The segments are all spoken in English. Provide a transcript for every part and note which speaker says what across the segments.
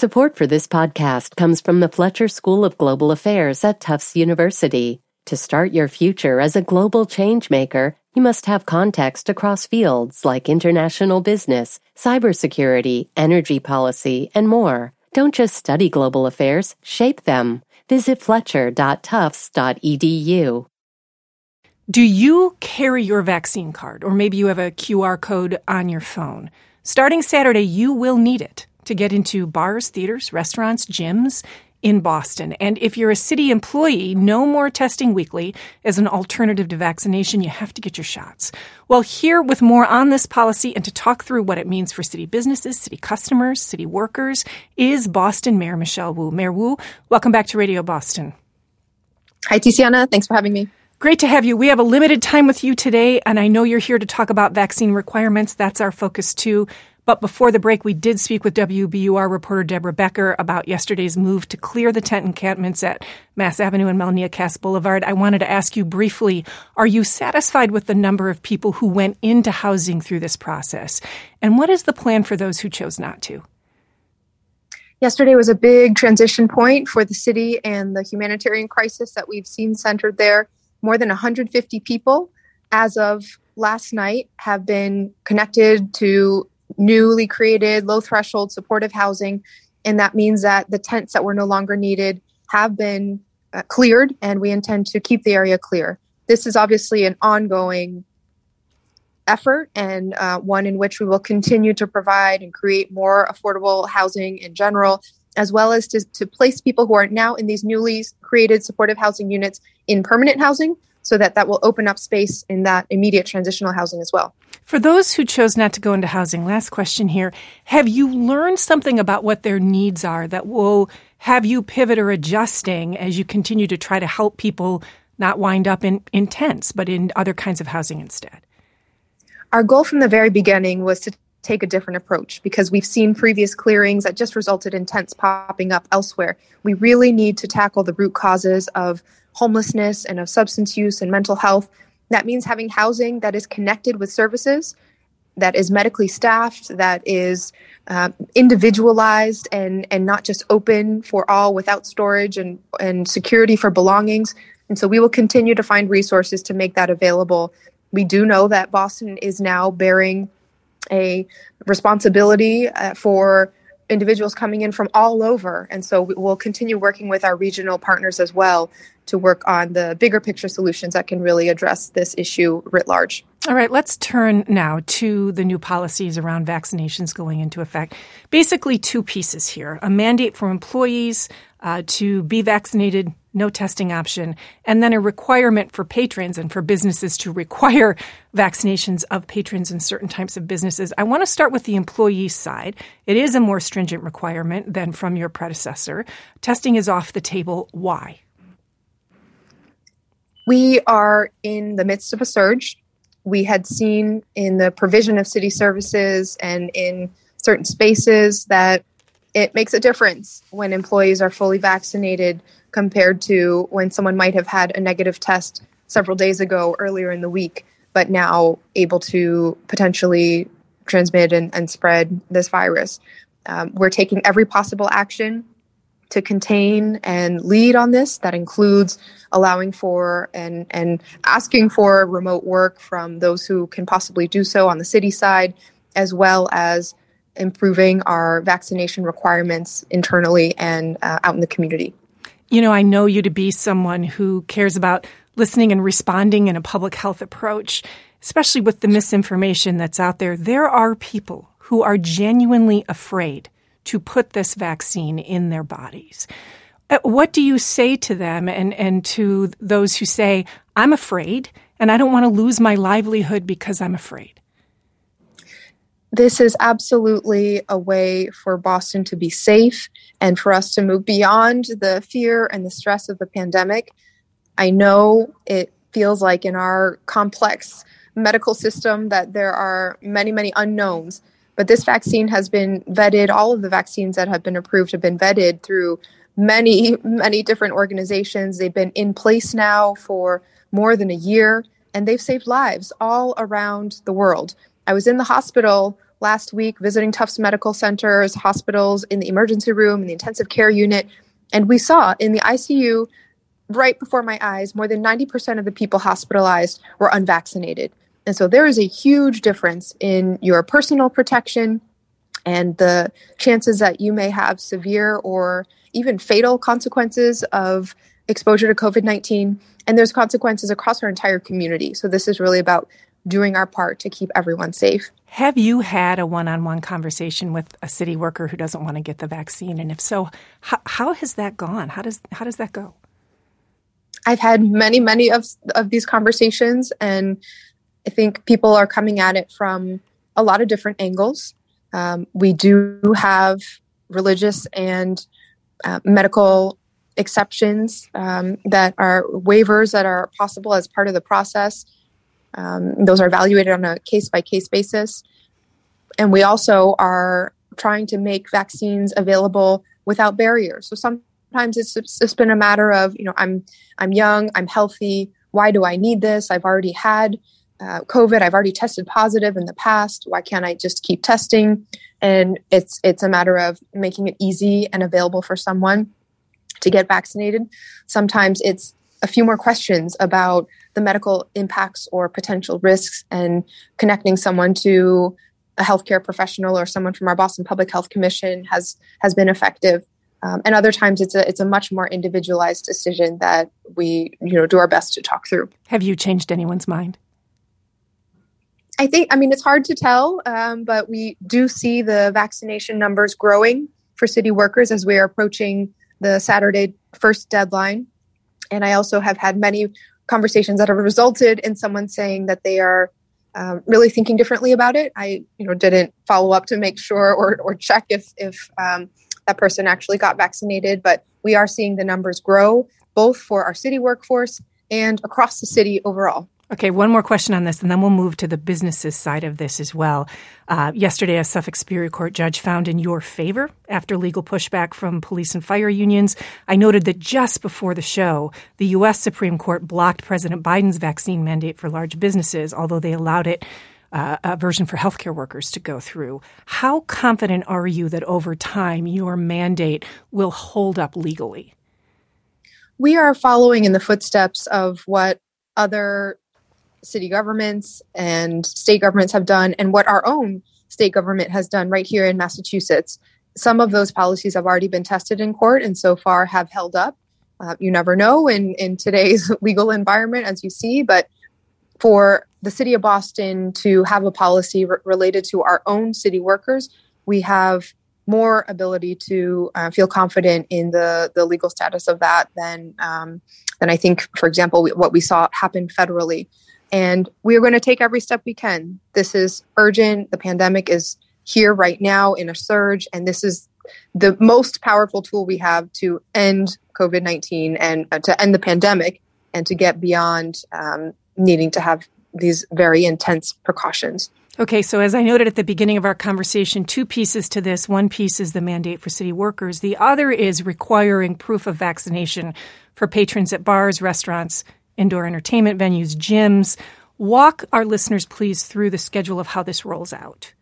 Speaker 1: Support for this podcast comes from the Fletcher School of Global Affairs at Tufts University. To start your future as a global changemaker, you must have context across fields like international business, cybersecurity, energy policy, and more. Don't just study global affairs, shape them. Visit fletcher.tufts.edu.
Speaker 2: Do you carry your vaccine card, or maybe you have a QR code on your phone? Starting Saturday, you will need it to get into bars, theaters, restaurants, gyms in Boston. And if you're a city employee, no more testing weekly as an alternative to vaccination. You have to get your shots. Well, here with more on this policy and to talk through what it means for city businesses, city customers, city workers is Boston Mayor Michelle Wu. Mayor Wu, welcome back to Radio Boston.
Speaker 3: Hi, Tiziana. Thanks for having me.
Speaker 2: Great to have you. We have a limited time with you today, and I know you're here to talk about vaccine requirements. That's our focus, too. But before the break, we did speak with WBUR reporter Deborah Becker about yesterday's move to clear the tent encampments at Mass Avenue and Melnia Cass Boulevard. I wanted to ask you briefly, are you satisfied with the number of people who went into housing through this process? And what is the plan for those who chose not to?
Speaker 3: Yesterday was a big transition point for the city and the humanitarian crisis that we've seen centered there. More than 150 people, as of last night, have been connected to newly created low-threshold supportive housing, and that means that the tents that were no longer needed have been cleared, and we intend to keep the area clear. This is obviously an ongoing effort, and one in which we will continue to provide and create more affordable housing in general, as well as to place people who are now in these newly created supportive housing units in permanent housing, so that will open up space in that immediate transitional housing as well.
Speaker 2: For those who chose not to go into housing, last question here, have you learned something about what their needs are that will have you pivot or adjusting as you continue to try to help people not wind up in tents, but in other kinds of housing instead?
Speaker 3: Our goal from the very beginning was to take a different approach because we've seen previous clearings that just resulted in tents popping up elsewhere. We really need to tackle the root causes of homelessness and of substance use and mental health. That means having housing that is connected with services, that is medically staffed, that is individualized and not just open for all without storage and security for belongings. And so we will continue to find resources to make that available. We do know that Boston is now bearing a responsibility for individuals coming in from all over. And so we'll continue working with our regional partners as well to work on the bigger picture solutions that can really address this issue writ large.
Speaker 2: All right, let's turn now to the new policies around vaccinations going into effect. Basically, two pieces here. A mandate for employees to be vaccinated, no testing option, and then a requirement for patrons and for businesses to require vaccinations of patrons in certain types of businesses. I want to start with the employee side. It is a more stringent requirement than from your predecessor. Testing is off the table. Why?
Speaker 3: We are in the midst of a surge. We had seen in the provision of city services and in certain spaces that it makes a difference when employees are fully vaccinated compared to when someone might have had a negative test several days ago earlier in the week, but now able to potentially transmit and spread this virus. We're taking every possible action to contain and lead on this. That includes allowing for and asking for remote work from those who can possibly do so on the city side, as well as improving our vaccination requirements internally and out in the community.
Speaker 2: You know, I know you to be someone who cares about listening and responding in a public health approach, especially with the misinformation that's out there. There are people who are genuinely afraid to put this vaccine in their bodies. What do you say to them and to those who say, I'm afraid and I don't want to lose my livelihood because I'm afraid?
Speaker 3: This is absolutely a way for Boston to be safe and for us to move beyond the fear and the stress of the pandemic. I know it feels like in our complex medical system that there are many, many unknowns. But this vaccine has been vetted. All of the vaccines that have been approved have been vetted through many, many different organizations. They've been in place now for more than a year, and they've saved lives all around the world. I was in the hospital last week visiting Tufts medical centers, hospitals, in the emergency room, in the intensive care unit. And we saw in the ICU, right before my eyes, more than 90% of the people hospitalized were unvaccinated. And so there is a huge difference in your personal protection and the chances that you may have severe or even fatal consequences of exposure to COVID-19. And there's consequences across our entire community. So this is really about doing our part to keep everyone safe.
Speaker 2: Have you had a one-on-one conversation with a city worker who doesn't want to get the vaccine? And if so, how has that gone? How does that go?
Speaker 3: I've had many of these conversations, and I think people are coming at it from a lot of different angles. We do have religious and medical exceptions that are waivers that are possible as part of the process. Those are evaluated on a case-by-case basis. And we also are trying to make vaccines available without barriers. So sometimes it's been a matter of, I'm young, I'm healthy. Why do I need this? I've already had COVID. I've already tested positive in the past. Why can't I just keep testing? And it's a matter of making it easy and available for someone to get vaccinated. Sometimes it's a few more questions about the medical impacts or potential risks, and connecting someone to a healthcare professional or someone from our Boston Public Health Commission has been effective. And other times it's a much more individualized decision that we do our best to talk through.
Speaker 2: Have you changed anyone's mind?
Speaker 3: It's hard to tell, but we do see the vaccination numbers growing for city workers as we are approaching the Saturday 1st deadline. And I also have had many conversations that have resulted in someone saying that they are really thinking differently about it. I didn't follow up to make sure or check if that person actually got vaccinated, but we are seeing the numbers grow both for our city workforce and across the city overall.
Speaker 2: Okay, one more question on this, and then we'll move to the businesses side of this as well. Yesterday, a Suffolk Superior Court judge found in your favor after legal pushback from police and fire unions. I noted that just before the show, the U.S. Supreme Court blocked President Biden's vaccine mandate for large businesses, although they allowed it a version for healthcare workers to go through. How confident are you that over time your mandate will hold up legally?
Speaker 3: We are following in the footsteps of what other city governments and state governments have done and what our own state government has done right here in Massachusetts. Some of those policies have already been tested in court and so far have held up. You never know in today's legal environment, as you see, but for the city of Boston to have a policy related to our own city workers, we have more ability to feel confident in the legal status of that than I think, for example, what we saw happen federally. And we are going to take every step we can. This is urgent. The pandemic is here right now in a surge, and this is the most powerful tool we have to end COVID-19 and to end the pandemic and to get beyond needing to have these very intense precautions.
Speaker 2: Okay, so as I noted at the beginning of our conversation, two pieces to this. One piece is the mandate for city workers. The other is requiring proof of vaccination for patrons at bars, restaurants, indoor entertainment venues, gyms. Walk our listeners, please, through the schedule of how this rolls out.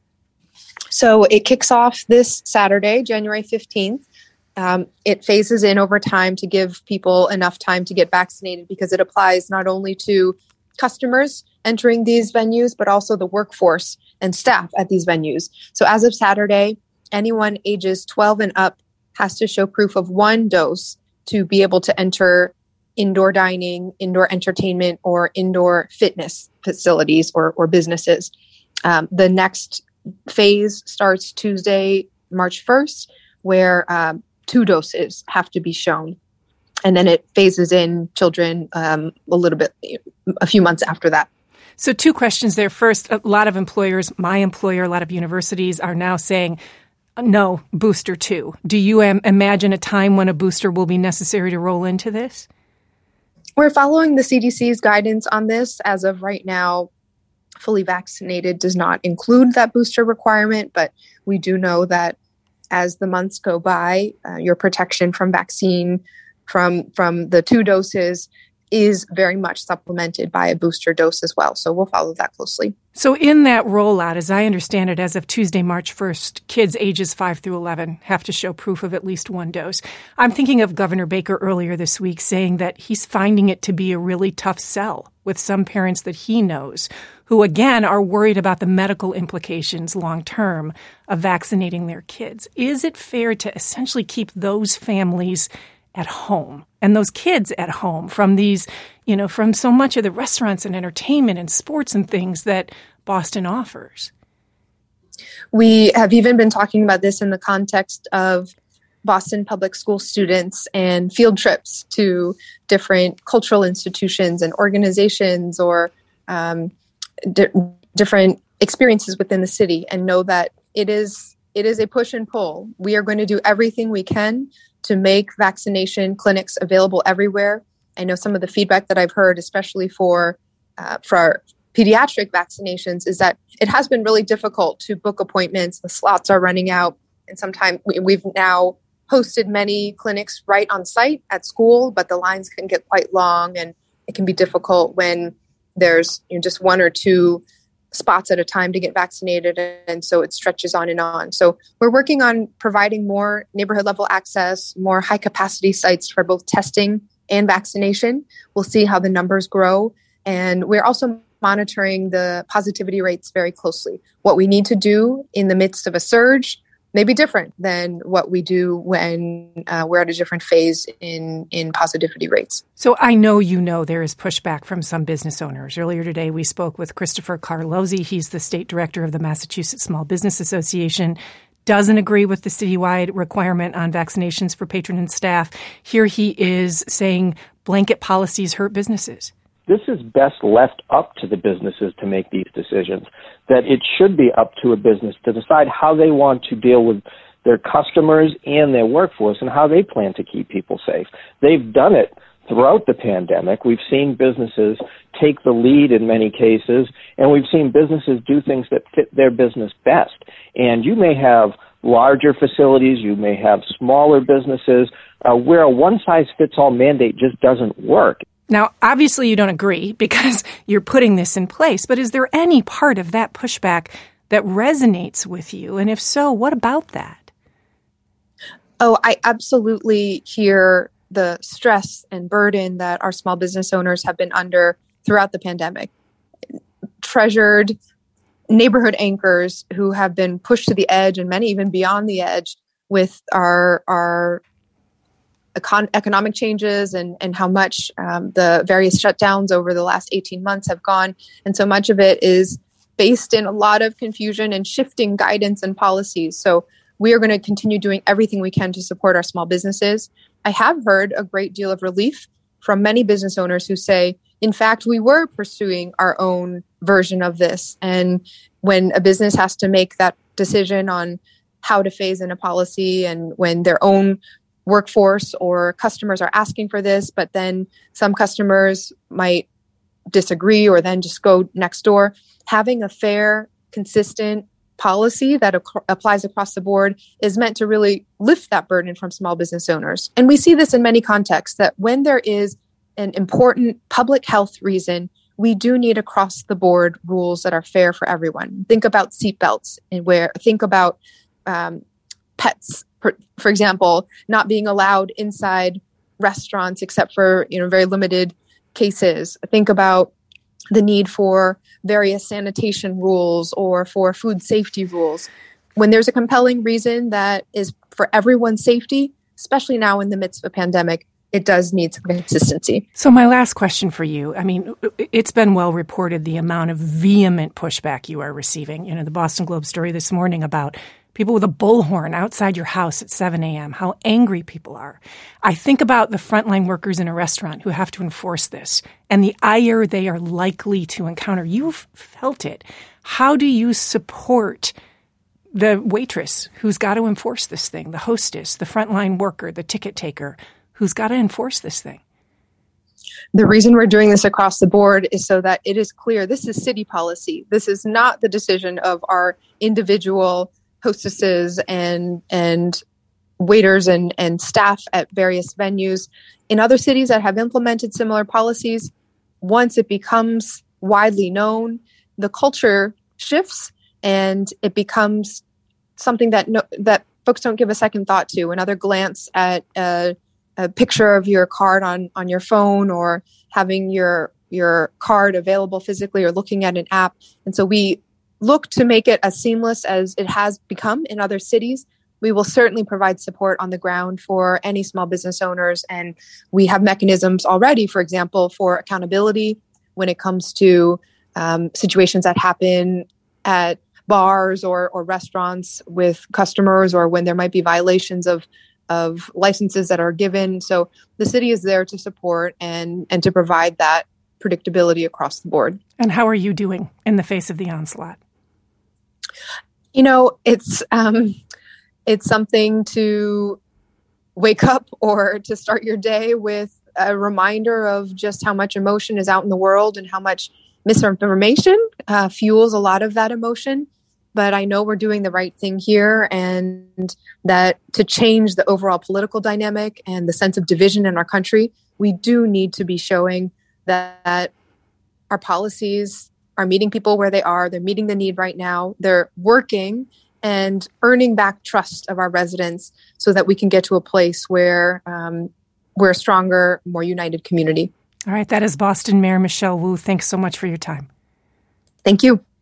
Speaker 3: So it kicks off this Saturday, January 15th. It phases in over time to give people enough time to get vaccinated because it applies not only to customers entering these venues, but also the workforce and staff at these venues. So as of Saturday, anyone ages 12 and up has to show proof of one dose to be able to enter indoor dining, indoor entertainment, or indoor fitness facilities or businesses. The next phase starts Tuesday, March 1st, where 2 doses have to be shown. And then it phases in children a few months after that.
Speaker 2: So 2 questions there. First, a lot of employers, my employer, a lot of universities are now saying, no, booster 2. Do you imagine a time when a booster will be necessary to roll into this?
Speaker 3: We're following the CDC's guidance on this. As of right now, fully vaccinated does not include that booster requirement, but we do know that as the months go by, your protection from vaccine, from the 2 doses is very much supplemented by a booster dose as well. So we'll follow that closely.
Speaker 2: So in that rollout, as I understand it, as of Tuesday, March 1st, kids ages 5 through 11 have to show proof of at least one dose. I'm thinking of Governor Baker earlier this week saying that he's finding it to be a really tough sell with some parents that he knows who, again, are worried about the medical implications long term of vaccinating their kids. Is it fair to essentially keep those families at home and those kids at home from these, from so much of the restaurants and entertainment and sports and things that Boston offers?
Speaker 3: We have even been talking about this in the context of Boston public school students and field trips to different cultural institutions and organizations or different experiences within the city, and know that it is a push and pull. We are going to do everything we can to make vaccination clinics available everywhere. I know some of the feedback that I've heard, especially for our pediatric vaccinations, is that it has been really difficult to book appointments. The slots are running out. And sometimes we've now hosted many clinics right on site at school, but the lines can get quite long, and it can be difficult when there's just one or two spots at a time to get vaccinated, and so it stretches on and on. So we're working on providing more neighborhood level access, more high capacity sites for both testing and vaccination. We'll see how the numbers grow, and we're also monitoring the positivity rates very closely. What we need to do in the midst of a surge may be different than what we do when we're at a different phase in positivity rates.
Speaker 2: So I know there is pushback from some business owners. Earlier today, we spoke with Christopher Carlozzi. He's the state director of the Massachusetts Small Business Association. Doesn't agree with the citywide requirement on vaccinations for patron and staff. Here he is saying blanket policies hurt businesses.
Speaker 4: This is best left up to the businesses to make these decisions, that it should be up to a business to decide how they want to deal with their customers and their workforce and how they plan to keep people safe. They've done it throughout the pandemic. We've seen businesses take the lead in many cases, and we've seen businesses do things that fit their business best. And you may have larger facilities, you may have smaller businesses where a one-size-fits-all mandate just doesn't work.
Speaker 2: Now, obviously you don't agree because you're putting this in place, but is there any part of that pushback that resonates with you? And if so, what about that?
Speaker 3: Oh, I absolutely hear the stress and burden that our small business owners have been under throughout the pandemic. Treasured neighborhood anchors who have been pushed to the edge, and many even beyond the edge, with our economic changes and how much the various shutdowns over the last 18 months have gone. And so much of it is based in a lot of confusion and shifting guidance and policies. So we are going to continue doing everything we can to support our small businesses. I have heard a great deal of relief from many business owners who say, in fact, we were pursuing our own version of this. And when a business has to make that decision on how to phase in a policy, and when their own workforce or customers are asking for this, but then some customers might disagree or then just go next door, having a fair, consistent policy that applies across the board is meant to really lift that burden from small business owners. And we see this in many contexts, that when there is an important public health reason, we do need across the board rules that are fair for everyone. Think about seatbelts, and think about pets, for example, not being allowed inside restaurants except for very limited cases. Think about the need for various sanitation rules or for food safety rules. When there's a compelling reason that is for everyone's safety, especially now in the midst of a pandemic, it does need some consistency.
Speaker 2: So my last question for you, it's been well reported the amount of vehement pushback you are receiving. The Boston Globe story this morning about people with a bullhorn outside your house at 7 a.m., how angry people are. I think about the frontline workers in a restaurant who have to enforce this and the ire they are likely to encounter. You've felt it. How do you support the waitress who's got to enforce this thing, the hostess, the frontline worker, the ticket taker who's got to enforce this thing?
Speaker 3: The reason we're doing this across the board is so that it is clear this is city policy. This is not the decision of our individual hostesses and waiters and staff at various venues. In other cities that have implemented similar policies, once it becomes widely known, the culture shifts and it becomes something that folks don't give a second thought to. Another glance at a picture of your card on your phone, or having your card available physically, or looking at an app. And so we look to make it as seamless as it has become in other cities. We will certainly provide support on the ground for any small business owners. And we have mechanisms already, for example, for accountability when it comes to situations that happen at bars or restaurants with customers, or when there might be violations of licenses that are given. So the city is there to support and to provide that predictability across the board.
Speaker 2: And how are you doing in the face of the onslaught?
Speaker 3: It's something to wake up or to start your day with a reminder of just how much emotion is out in the world and how much misinformation fuels a lot of that emotion. But I know we're doing the right thing here, and that to change the overall political dynamic and the sense of division in our country, we do need to be showing that our policies are meeting people where they are. They're meeting the need right now. They're working and earning back trust of our residents so that we can get to a place where we're a stronger, more united community.
Speaker 2: All right. That is Boston Mayor Michelle Wu. Thanks so much for your time.
Speaker 3: Thank you.